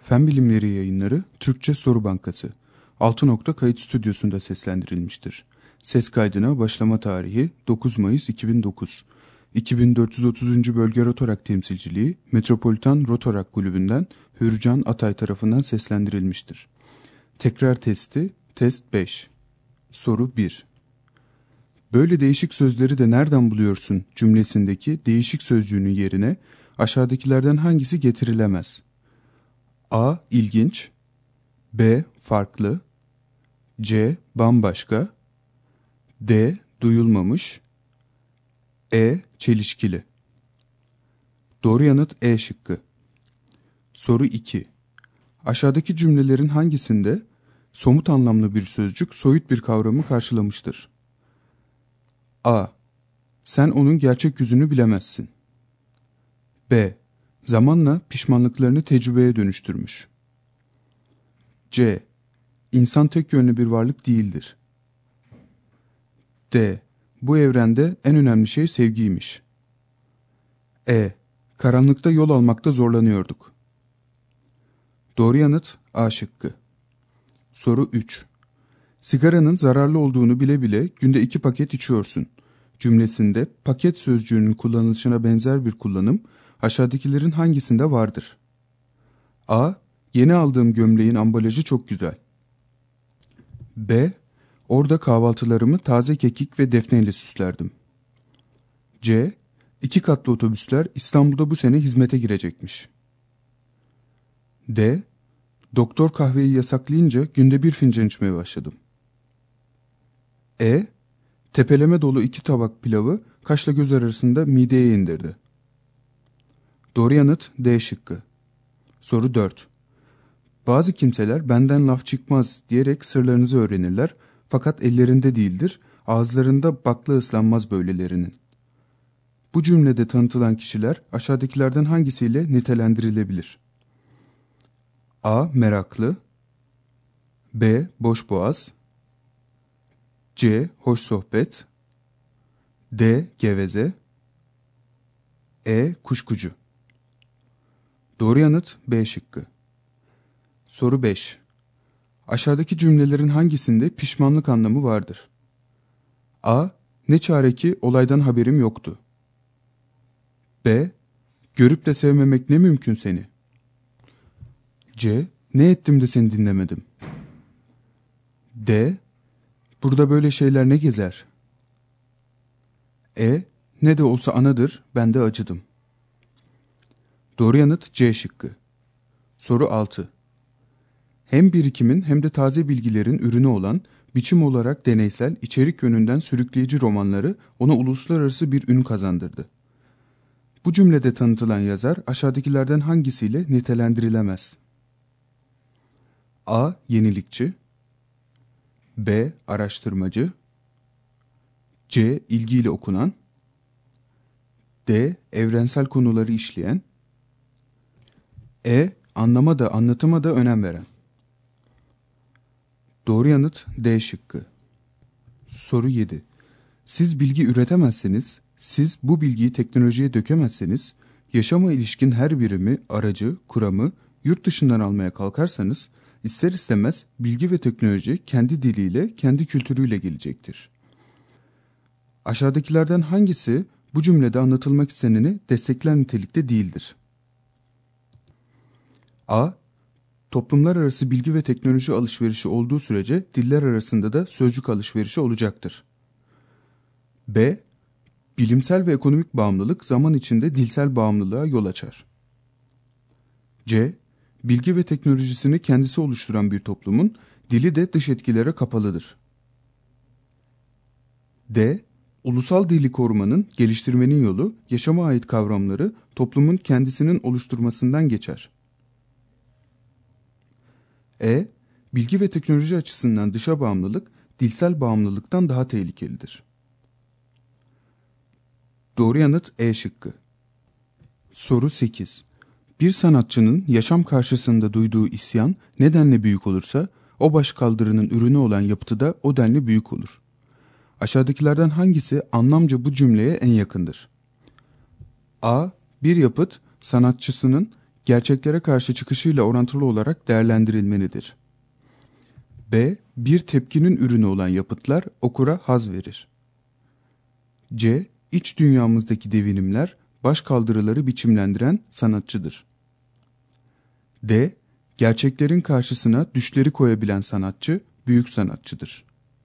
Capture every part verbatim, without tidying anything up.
Fen Bilimleri Yayınları Türkçe Soru Bankası altı nokta Kayıt Stüdyosu'nda seslendirilmiştir. Ses kaydına başlama tarihi dokuz Mayıs iki bin dokuz. iki bin dört yüz otuzuncu Bölge Rotorak Temsilciliği Metropolitan Rotorak Kulübü'nden Hürcan Atay tarafından seslendirilmiştir. Tekrar testi Test beş. Soru bir. Böyle değişik sözleri de nereden buluyorsun cümlesindeki değişik sözcüğünün yerine aşağıdakilerden hangisi getirilemez? A. İlginç. B. Farklı. C. Bambaşka. D. Duyulmamış. E. Çelişkili. Doğru yanıt E şıkkı. Soru iki. Aşağıdaki cümlelerin hangisinde somut anlamlı bir sözcük soyut bir kavramı karşılamıştır? A. Sen onun gerçek yüzünü bilemezsin. B. Zamanla pişmanlıklarını tecrübeye dönüştürmüş. C. İnsan tek yönlü bir varlık değildir. D. Bu evrende en önemli şey sevgiymiş. E. Karanlıkta yol almakta zorlanıyorduk. Doğru yanıt A şıkkı. Soru üç. Sigaranın zararlı olduğunu bile bile günde iki paket içiyorsun cümlesinde paket sözcüğünün kullanılışına benzer bir kullanım aşağıdakilerin hangisinde vardır? A. Yeni aldığım gömleğin ambalajı çok güzel. B. Orada kahvaltılarımı taze kekik ve defneyle süslerdim. C. İki katlı otobüsler İstanbul'da bu sene hizmete girecekmiş. D. Doktor kahveyi yasaklayınca günde bir fincan içmeye başladım. E. Tepeleme dolu iki tabak pilavı kaşla göz arasında mideye indirdi. Doğru yanıt D şıkkı. Soru dört. Bazı kimseler benden laf çıkmaz diyerek sırlarınızı öğrenirler fakat ellerinde değildir, ağızlarında bakla ıslanmaz böylelerinin. Bu cümlede tanıtılan kişiler aşağıdakilerden hangisiyle nitelendirilebilir? A. Meraklı. B. Boşboğaz. C. Hoş sohbet. D. Geveze. E. Kuşkucu. Doğru yanıt B şıkkı. Soru beş. Aşağıdaki cümlelerin hangisinde pişmanlık anlamı vardır? A. Ne çare ki olaydan haberim yoktu. B. Görüp de sevmemek ne mümkün seni. C. Ne ettim de seni dinlemedim. D. Burada böyle şeyler ne gezer? E. Ne de olsa anadır, ben de acıdım. Doğru yanıt C şıkkı. Soru altı. Hem birikimin hem de taze bilgilerin ürünü olan, biçim olarak deneysel, içerik yönünden sürükleyici romanları ona uluslararası bir ün kazandırdı. Bu cümlede tanıtılan yazar aşağıdakilerden hangisiyle nitelendirilemez? A. Yenilikçi. B. Araştırmacı. C. İlgiyle okunan. D. Evrensel konuları işleyen. E. Anlama da anlatıma da önem veren. Doğru yanıt D şıkkı. Soru yedi. Siz bilgi üretemezseniz, siz bu bilgiyi teknolojiye dökemezseniz, yaşama ilişkin her birimi, aracı, kuramı yurt dışından almaya kalkarsanız, ister istemez bilgi ve teknoloji kendi diliyle, kendi kültürüyle gelecektir. Aşağıdakilerden hangisi bu cümlede anlatılmak isteneni destekler nitelikte değildir? A. Toplumlar arası bilgi ve teknoloji alışverişi olduğu sürece diller arasında da sözcük alışverişi olacaktır. B. Bilimsel ve ekonomik bağımlılık zaman içinde dilsel bağımlılığa yol açar. C. Bilgi ve teknolojisini kendisi oluşturan bir toplumun dili de dış etkilere kapalıdır. D. Ulusal dili korumanın, geliştirmenin yolu, yaşama ait kavramları toplumun kendisinin oluşturmasından geçer. E. Bilgi ve teknoloji açısından dışa bağımlılık, dilsel bağımlılıktan daha tehlikelidir. Doğru yanıt E şıkkı. Soru sekiz. Bir sanatçının yaşam karşısında duyduğu isyan ne denli büyük olursa, o başkaldırının ürünü olan yapıtı da o denli büyük olur. Aşağıdakilerden hangisi anlamca bu cümleye en yakındır? A. Bir yapıt sanatçısının gerçeklere karşı çıkışıyla orantılı olarak değerlendirilmelidir. B. Bir tepkinin ürünü olan yapıtlar okura haz verir. C. İç dünyamızdaki devinimler başkaldırıları biçimlendiren sanatçıdır. D. Gerçeklerin karşısına düşleri koyabilen sanatçı büyük sanatçıdır.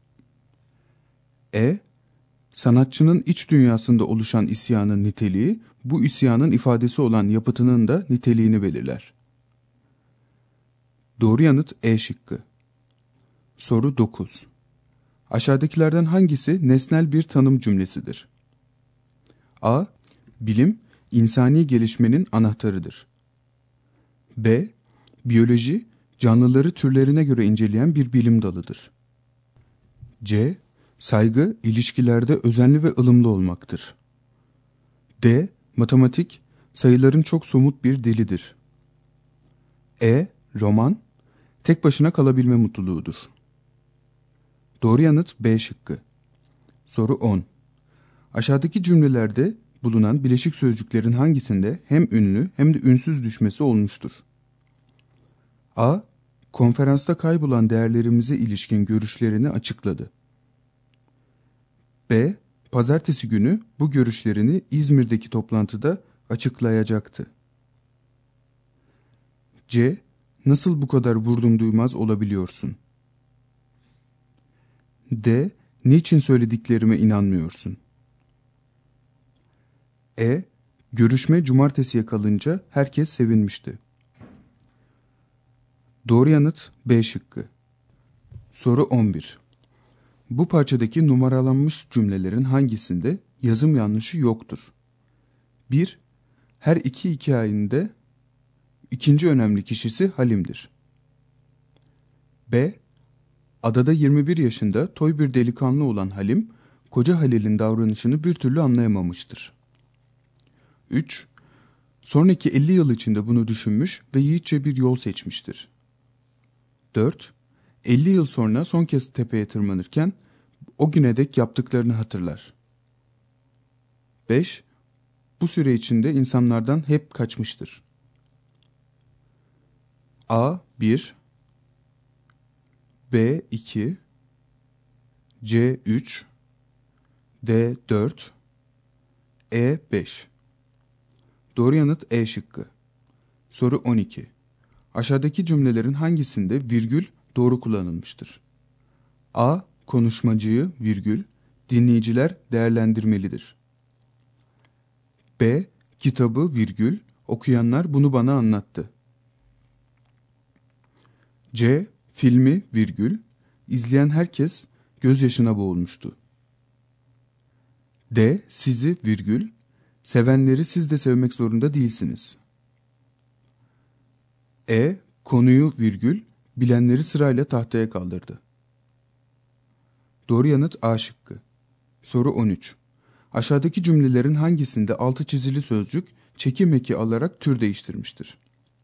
E. Sanatçının iç dünyasında oluşan isyanın niteliği, bu isyanın ifadesi olan yapıtının da niteliğini belirler. Doğru yanıt E şıkkı. Soru dokuz. Aşağıdakilerden hangisi nesnel bir tanım cümlesidir? A. Bilim, insani gelişmenin anahtarıdır. B. Biyoloji, canlıları türlerine göre inceleyen bir bilim dalıdır. C. Saygı, ilişkilerde özenli ve ılımlı olmaktır. D. Matematik, sayıların çok somut bir dilidir. E. Roman, tek başına kalabilme mutluluğudur. Doğru yanıt B şıkkı. Soru on. Aşağıdaki cümlelerde bulunan bileşik sözcüklerin hangisinde hem ünlü hem de ünsüz düşmesi olmuştur? A. Konferansta kaybolan değerlerimize ilişkin görüşlerini açıkladı. B. Pazartesi günü bu görüşlerini İzmir'deki toplantıda açıklayacaktı. C. Nasıl bu kadar vurdum duymaz olabiliyorsun? D. Niçin söylediklerime inanmıyorsun? E. Görüşme cumartesiye kalınca herkes sevinmişti. Doğru yanıt B şıkkı. Soru on bir. Bu parçadaki numaralanmış cümlelerin hangisinde yazım yanlışı yoktur? bir. Her iki hikayende ikinci önemli kişisi Halim'dir. B. Adada yirmi bir yaşında toy bir delikanlı olan Halim, koca Halil'in davranışını bir türlü anlayamamıştır. üç. Sonraki elli yıl içinde bunu düşünmüş ve yiğitçe bir yol seçmiştir. dört. elli yıl sonra son kez tepeye tırmanırken o güne dek yaptıklarını hatırlar. beş. Bu süre içinde insanlardan hep kaçmıştır. A bir, B iki, C üç, D dört, E beş. Doğru yanıt E şıkkı. Soru on iki. Aşağıdaki cümlelerin hangisinde virgül doğru kullanılmıştır? A. Konuşmacıyı virgül, dinleyiciler değerlendirmelidir. B. Kitabı virgül, okuyanlar bunu bana anlattı. C. Filmi virgül, izleyen herkes gözyaşına boğulmuştu. D. Sizi virgül, sevenleri siz de sevmek zorunda değilsiniz. E. Konuyu virgül, bilenleri sırayla tahtaya kaldırdı. Doğru yanıt A şıkkı. Soru on üç. Aşağıdaki cümlelerin hangisinde altı çizili sözcük çekim eki alarak tür değiştirmiştir?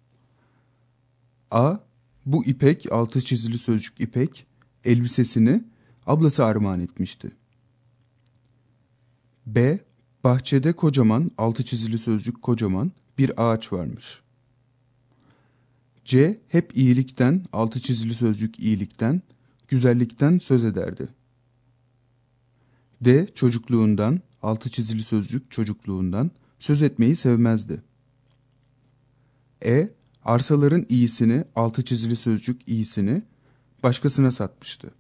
A. Bu İpek, altı çizili sözcük İpek, elbisesini ablası armağan etmişti. B. Bahçede kocaman, altı çizili sözcük kocaman, bir ağaç varmış. C. Hep iyilikten, altı çizili sözcük iyilikten, güzellikten söz ederdi. D. Çocukluğundan, altı çizili sözcük çocukluğundan, söz etmeyi sevmezdi. E. Arsaların iyisini, altı çizili sözcük iyisini, başkasına satmıştı.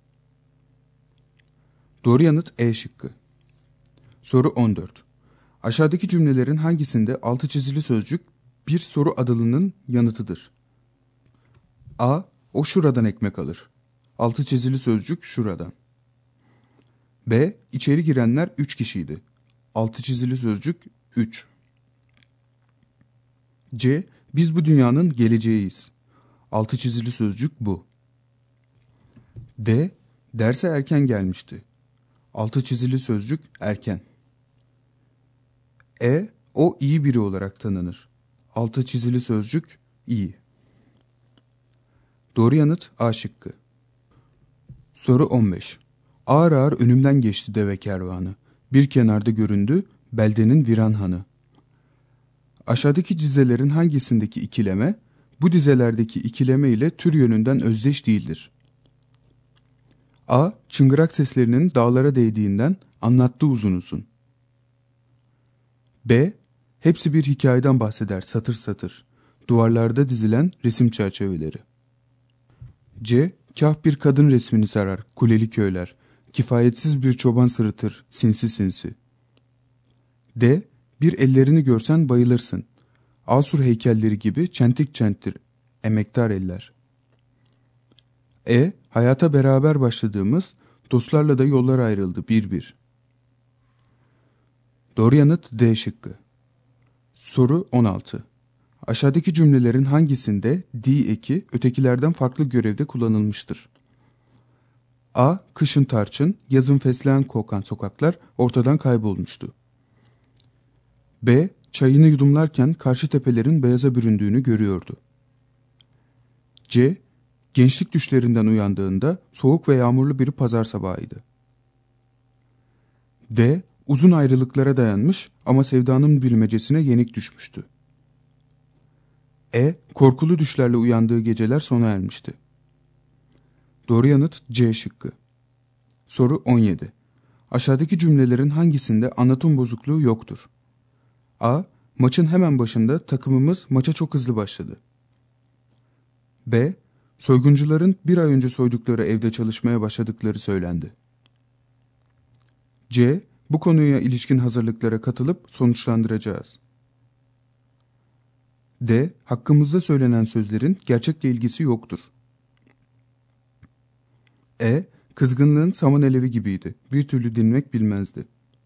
Doğru yanıt E şıkkı. Soru on dört. Aşağıdaki cümlelerin hangisinde altı çizili sözcük bir soru adılının yanıtıdır? A. O şuradan ekmek alır. Altı çizili sözcük şuradan. B. İçeri girenler üç kişiydi. Altı çizili sözcük üç. C. Biz bu dünyanın geleceğiyiz. Altı çizili sözcük bu. D. Derse erken gelmişti. Altı çizili sözcük erken. E. O iyi biri olarak tanınır. Altı çizili sözcük iyi. Doğru yanıt A şıkkı. Soru on beş. Ağır ağır önümden geçti deve kervanı. Bir kenarda göründü beldenin viran hanı. Aşağıdaki dizelerin hangisindeki ikileme, bu dizelerdeki ikileme ile tür yönünden özdeş değildir? A. Çıngırak seslerinin dağlara değdiğinden anlattı uzun uzun. B. Hepsi bir hikayeden bahseder satır satır. Duvarlarda dizilen resim çerçeveleri. C. Kah bir kadın resmini sarar kuleli köyler. Kifayetsiz bir çoban sırıtır sinsi sinsi. D. Bir ellerini görsen bayılırsın. Asur heykelleri gibi çentik çentir emektar eller. E. Hayata beraber başladığımız, dostlarla da yollar ayrıldı bir bir. Doğru yanıt D şıkkı. Soru on altı. Aşağıdaki cümlelerin hangisinde D eki ötekilerden farklı görevde kullanılmıştır? A. Kışın tarçın, yazın fesleğen kokan sokaklar ortadan kaybolmuştu. B. Çayını yudumlarken karşı tepelerin beyaza büründüğünü görüyordu. C. Gençlik düşlerinden uyandığında soğuk ve yağmurlu bir pazar sabahıydı. D. Uzun ayrılıklara dayanmış ama sevdanın bilmecesine yenik düşmüştü. E. Korkulu düşlerle uyandığı geceler sona ermişti. Doğru yanıt C şıkkı. Soru on yedi. Aşağıdaki cümlelerin hangisinde anlatım bozukluğu yoktur? A. Maçın hemen başında takımımız maça çok hızlı başladı. B. Soyguncuların bir ay önce soydukları evde çalışmaya başladıkları söylendi. C. Bu konuya ilişkin hazırlıklara katılıp sonuçlandıracağız. D. Hakkımızda söylenen sözlerin gerçekle ilgisi yoktur. E. Kızgınlığın saman alevi gibiydi. Bir türlü dinmek bilmezdi.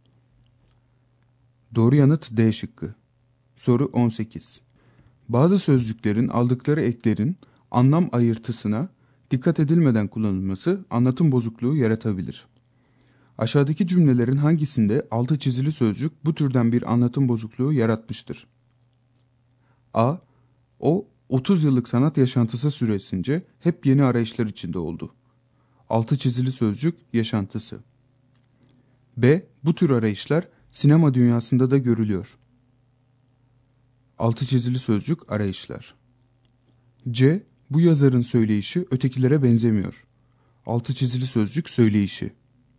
Doğru yanıt D şıkkı. Soru on sekiz. Bazı sözcüklerin aldıkları eklerin anlam ayırtısına dikkat edilmeden kullanılması anlatım bozukluğu yaratabilir. Aşağıdaki cümlelerin hangisinde altı çizili sözcük bu türden bir anlatım bozukluğu yaratmıştır? A. O otuz yıllık sanat yaşantısı süresince hep yeni arayışlar içinde oldu. Altı çizili sözcük yaşantısı. B. Bu tür arayışlar sinema dünyasında da görülüyor. Altı çizili sözcük arayışlar. C. Bu yazarın söyleyişi ötekilere benzemiyor. Altı çizili sözcük söyleyişi.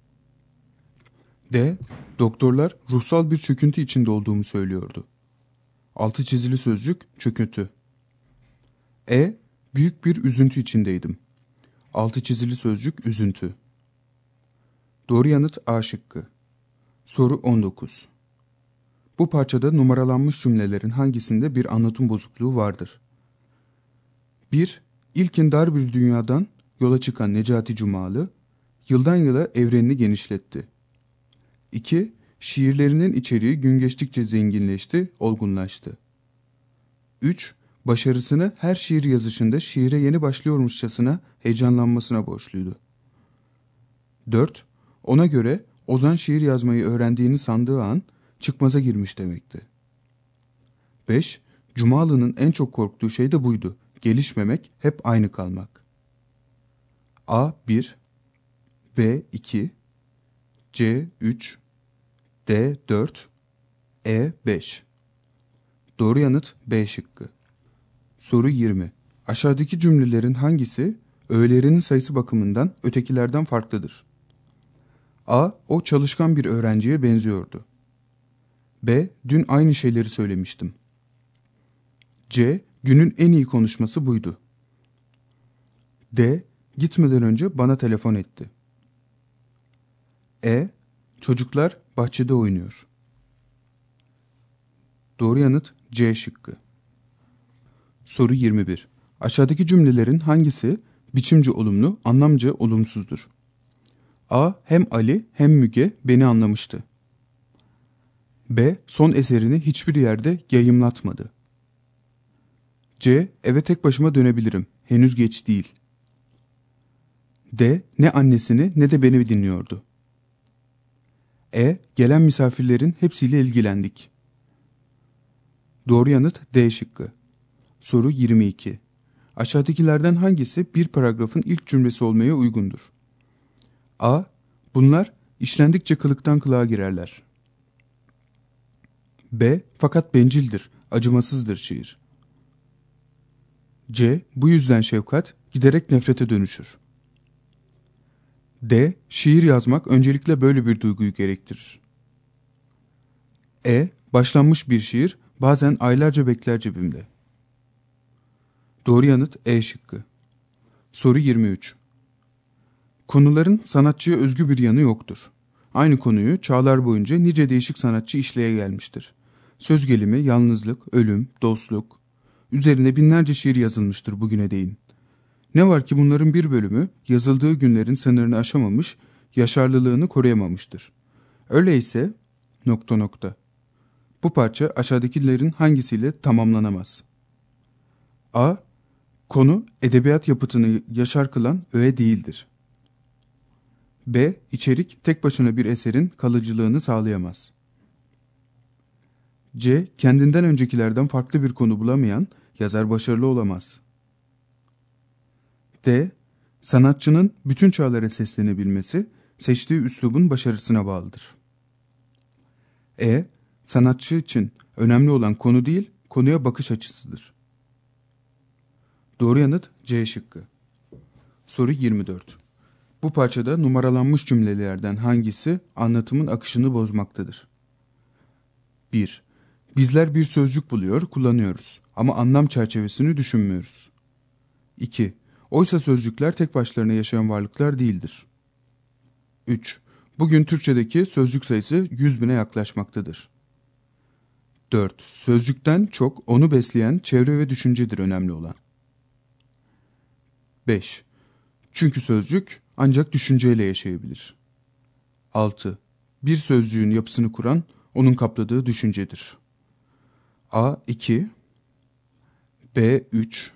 D. Doktorlar ruhsal bir çöküntü içinde olduğumu söylüyordu. Altı çizili sözcük çöküntü. E. Büyük bir üzüntü içindeydim. Altı çizili sözcük üzüntü. Doğru yanıt A şıkkı. Soru on dokuz. Bu parçada numaralanmış cümlelerin hangisinde bir anlatım bozukluğu vardır? bir. İlkin dar bir dünyadan yola çıkan Necati Cumalı, yıldan yıla evrenini genişletti. iki. Şiirlerinin içeriği gün geçtikçe zenginleşti, olgunlaştı. üç. Başarısını her şiir yazışında şiire yeni başlıyormuşçasına heyecanlanmasına borçluydu. dört. Ona göre Ozan şiir yazmayı öğrendiğini sandığı an çıkmaza girmiş demekti. beş. Cumalı'nın en çok korktuğu şey de buydu. Gelişmemek, hep aynı kalmak. A bir, B iki, C üç, D dört, E beş. Doğru yanıt B şıkkı. Soru yirmi. Aşağıdaki cümlelerin hangisi öğelerinin sayısı bakımından ötekilerden farklıdır? A. O çalışkan bir öğrenciye benziyordu. B. Dün aynı şeyleri söylemiştim. C. Günün en iyi konuşması buydu. D. Gitmeden önce bana telefon etti. E. Çocuklar bahçede oynuyor. Doğru yanıt C şıkkı. Soru yirmi bir. Aşağıdaki cümlelerin hangisi biçimce olumlu, anlamca olumsuzdur? A. Hem Ali hem Müge beni anlamıştı. B. Son eserini hiçbir yerde yayımlatmadı. C. Eve tek başıma dönebilirim. Henüz geç değil. D. Ne annesini ne de beni dinliyordu. E. Gelen misafirlerin hepsiyle ilgilendik. Doğru yanıt D şıkkı. Soru yirmi iki. Aşağıdakilerden hangisi bir paragrafın ilk cümlesi olmaya uygundur? A. Bunlar işlendikçe kılıktan kılığa girerler. B. Fakat bencildir. acımasızdır şiir. C. Bu yüzden şefkat giderek nefrete dönüşür. D. Şiir yazmak öncelikle böyle bir duyguyu gerektirir. E. Başlanmış bir şiir bazen aylarca bekler cebimde. Doğru yanıt E şıkkı. Soru yirmi üç. Konuların sanatçıya özgü bir yanı yoktur. Aynı konuyu çağlar boyunca nice değişik sanatçı işleye gelmiştir. Söz gelimi, yalnızlık, ölüm, dostluk. Üzerine binlerce şiir yazılmıştır bugüne değin. Ne var ki bunların bir bölümü yazıldığı günlerin sınırını aşamamış, yaşarlılığını koruyamamıştır. Öyleyse nokta nokta. Bu parça aşağıdakilerin hangisiyle tamamlanamaz? A. Konu edebiyat yapıtını yaşar kılan öğe değildir. B. İçerik tek başına bir eserin kalıcılığını sağlayamaz. C. Kendinden öncekilerden farklı bir konu bulamayan yazar başarılı olamaz. D. Sanatçının bütün çağlara seslenebilmesi seçtiği üslubun başarısına bağlıdır. E. Sanatçı için önemli olan konu değil, konuya bakış açısıdır. Doğru yanıt C şıkkı. Soru yirmi dört. Bu parçada numaralanmış cümlelerden hangisi anlatımın akışını bozmaktadır? bir. Bizler bir sözcük buluyor, kullanıyoruz ama anlam çerçevesini düşünmüyoruz. iki. Oysa sözcükler tek başlarına yaşayan varlıklar değildir. üç. Bugün Türkçedeki sözcük sayısı yüz bine yaklaşmaktadır. dört. Sözcükten çok onu besleyen çevre ve düşüncedir önemli olan. beş. Çünkü sözcük ancak düşünceyle yaşayabilir. altı. Bir sözcüğün yapısını kuran onun kapladığı düşüncedir. A iki, B üç,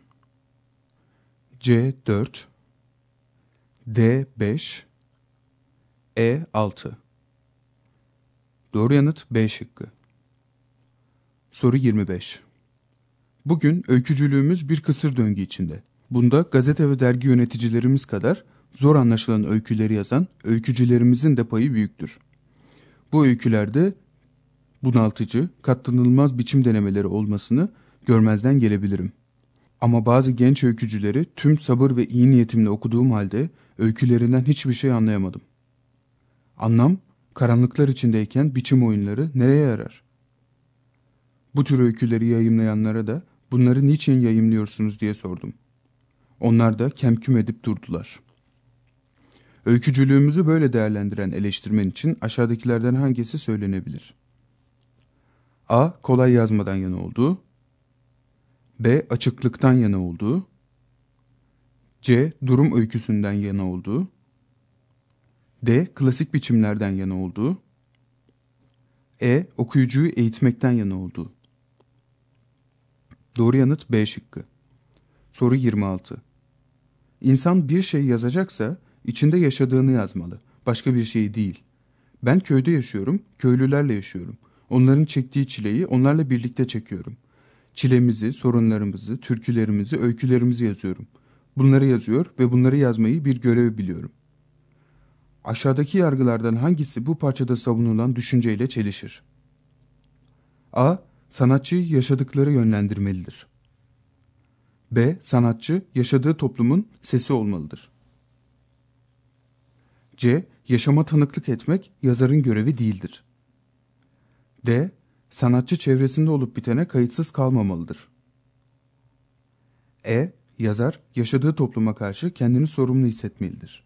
C dört, D beş, E altı. Doğru yanıt B şıkkı. Soru yirmi beş. Bugün öykücülüğümüz bir kısır döngü içinde. Bunda gazete ve dergi yöneticilerimiz kadar zor anlaşılan öyküleri yazan öykücülerimizin de payı büyüktür. Bu öykülerde bunaltıcı, katlanılmaz biçim denemeleri olmasını görmezden gelebilirim. Ama bazı genç öykücüleri tüm sabır ve iyi niyetimle okuduğum halde öykülerinden hiçbir şey anlayamadım. Anlam, karanlıklar içindeyken biçim oyunları nereye yarar? Bu tür öyküleri yayımlayanlara da bunları niçin yayımlıyorsunuz diye sordum. Onlar da kemküm edip durdular. Öykücülüğümüzü böyle değerlendiren eleştirmen için aşağıdakilerden hangisi söylenebilir? A. Kolay yazmadan yana olduğu. B. Açıklıktan yana olduğu. C. Durum öyküsünden yana olduğu. D. Klasik biçimlerden yana olduğu. E. Okuyucuyu eğitmekten yana olduğu. Doğru yanıt B şıkkı. Soru yirmi altı. İnsan bir şey yazacaksa içinde yaşadığını yazmalı. Başka bir şey değil. Ben köyde yaşıyorum, köylülerle yaşıyorum. Onların çektiği çileyi onlarla birlikte çekiyorum. Çilemizi, sorunlarımızı, türkülerimizi, öykülerimizi yazıyorum. Bunları yazıyor ve bunları yazmayı bir görev biliyorum. Aşağıdaki yargılardan hangisi bu parçada savunulan düşünceyle çelişir? A. Sanatçıyı yaşadıkları yönlendirmelidir. B. Sanatçı yaşadığı toplumun sesi olmalıdır. C. Yaşama tanıklık etmek yazarın görevi değildir. D. Sanatçı çevresinde olup bitene kayıtsız kalmamalıdır. E. Yazar yaşadığı topluma karşı kendini sorumlu hissetmelidir.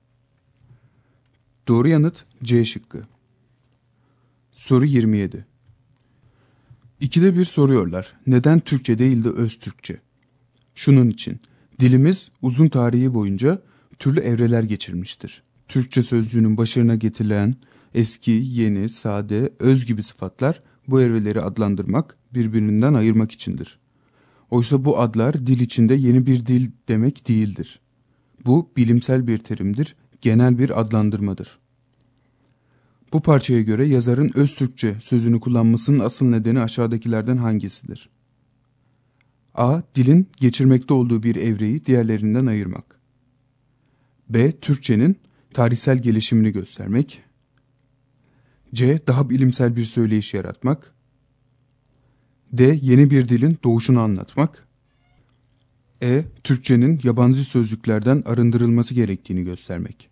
Doğru yanıt C şıkkı. Soru yirmi yedi. İkide bir soruyorlar. Neden Türkçe değil de Öztürkçe? Şunun için. Dilimiz uzun tarihi boyunca türlü evreler geçirmiştir. Türkçe sözcüğünün başarına getirilen eski, yeni, sade, öz gibi sıfatlar bu evreleri adlandırmak, birbirinden ayırmak içindir. Oysa bu adlar dil içinde yeni bir dil demek değildir. Bu bilimsel bir terimdir, genel bir adlandırmadır. Bu parçaya göre yazarın Öztürkçe sözünü kullanmasının asıl nedeni aşağıdakilerden hangisidir? A. Dilin geçirmekte olduğu bir evreyi diğerlerinden ayırmak. B. Türkçenin tarihsel gelişimini göstermek. C. Daha bilimsel bir söyleyiş yaratmak. D. Yeni bir dilin doğuşunu anlatmak. E. Türkçenin yabancı sözcüklerden arındırılması gerektiğini göstermek.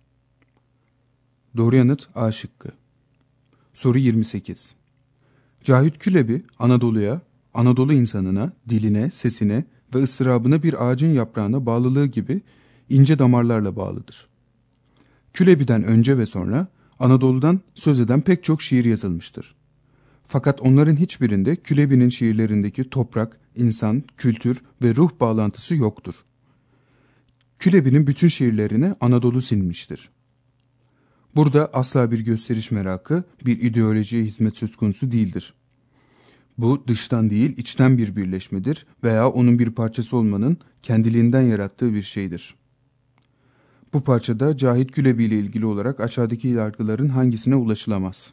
Doğru yanıt A şıkkı. Soru yirmi sekiz. Cahit Külebi Anadolu'ya, Anadolu insanına, diline, sesine ve ıstırabına bir ağacın yaprağına bağlılığı gibi ince damarlarla bağlıdır. Külebi'den önce ve sonra Anadolu'dan söz eden pek çok şiir yazılmıştır. Fakat onların hiçbirinde Külebi'nin şiirlerindeki toprak, insan, kültür ve ruh bağlantısı yoktur. Külebi'nin bütün şiirlerini Anadolu silmiştir. Burada asla bir gösteriş merakı, bir ideolojiye hizmet söz konusu değildir. Bu dıştan değil, içten bir birleşmedir veya onun bir parçası olmanın kendiliğinden yarattığı bir şeydir. Bu parçada Cahit Külebi ile ilgili olarak aşağıdaki yargıların hangisine ulaşılamaz?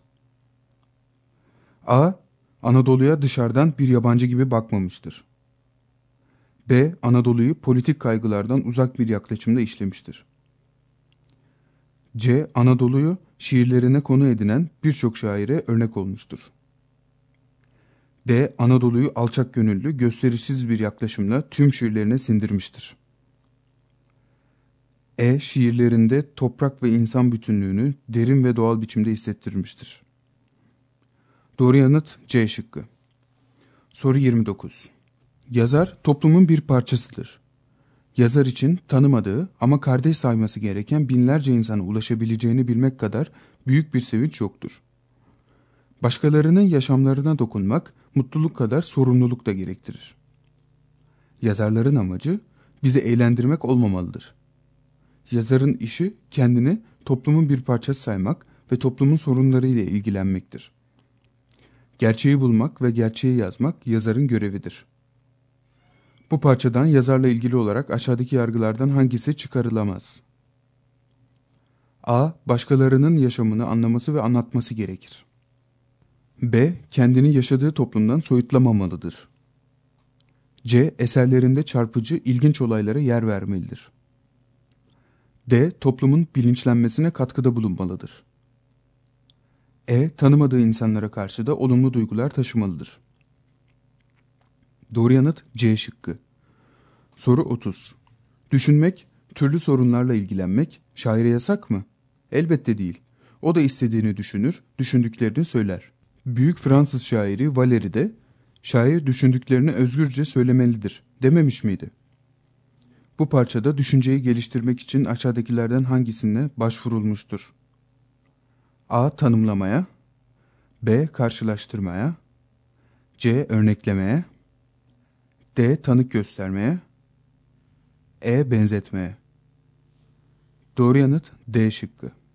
A. Anadolu'ya dışarıdan bir yabancı gibi bakmamıştır. B. Anadolu'yu politik kaygılardan uzak bir yaklaşımda işlemiştir. C. Anadolu'yu şiirlerine konu edinen birçok şaire örnek olmuştur. D. Anadolu'yu alçak gönüllü, gösterişsiz bir yaklaşımla tüm şiirlerine sindirmiştir. E. Şiirlerinde toprak ve insan bütünlüğünü derin ve doğal biçimde hissettirmiştir. Doğru yanıt C şıkkı. Soru yirmi dokuz. Yazar toplumun bir parçasıdır. Yazar için tanımadığı ama kardeş sayması gereken binlerce insana ulaşabileceğini bilmek kadar büyük bir sevinç yoktur. Başkalarının yaşamlarına dokunmak mutluluk kadar sorumluluk da gerektirir. Yazarların amacı bizi eğlendirmek olmamalıdır. Yazarın işi kendini toplumun bir parçası saymak ve toplumun sorunlarıyla ilgilenmektir. Gerçeği bulmak ve gerçeği yazmak yazarın görevidir. Bu parçadan yazarla ilgili olarak aşağıdaki yargılardan hangisi çıkarılamaz? A. Başkalarının yaşamını anlaması ve anlatması gerekir. B. Kendini yaşadığı toplumdan soyutlamamalıdır. C. Eserlerinde çarpıcı, ilginç olaylara yer vermelidir. D. Toplumun bilinçlenmesine katkıda bulunmalıdır. E. Tanımadığı insanlara karşı da olumlu duygular taşımalıdır. Doğru yanıt C şıkkı. Soru otuz. Düşünmek, türlü sorunlarla ilgilenmek şaire yasak mı? Elbette değil. O da istediğini düşünür, düşündüklerini söyler. Büyük Fransız şairi Valéry de şair düşündüklerini özgürce söylemelidir dememiş miydi? Bu parçada düşünceyi geliştirmek için aşağıdakilerden hangisine başvurulmuştur? A. Tanımlamaya, B. Karşılaştırmaya, C. Örneklemeye, D. Tanık göstermeye, E. Benzetmeye. Doğru yanıt D şıkkı.